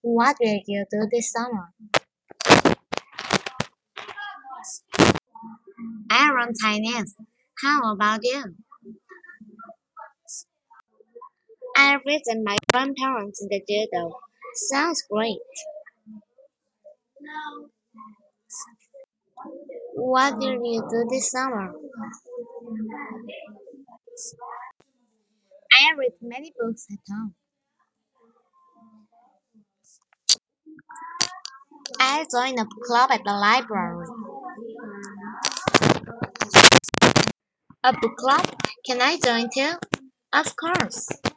What will you do this summer? I run Chinese. How about you? I visit my grandparents in the Judo. Sounds great. What will you do this summer? I read many books at home. I join a club at the library. A book club? Can I join too? Of course.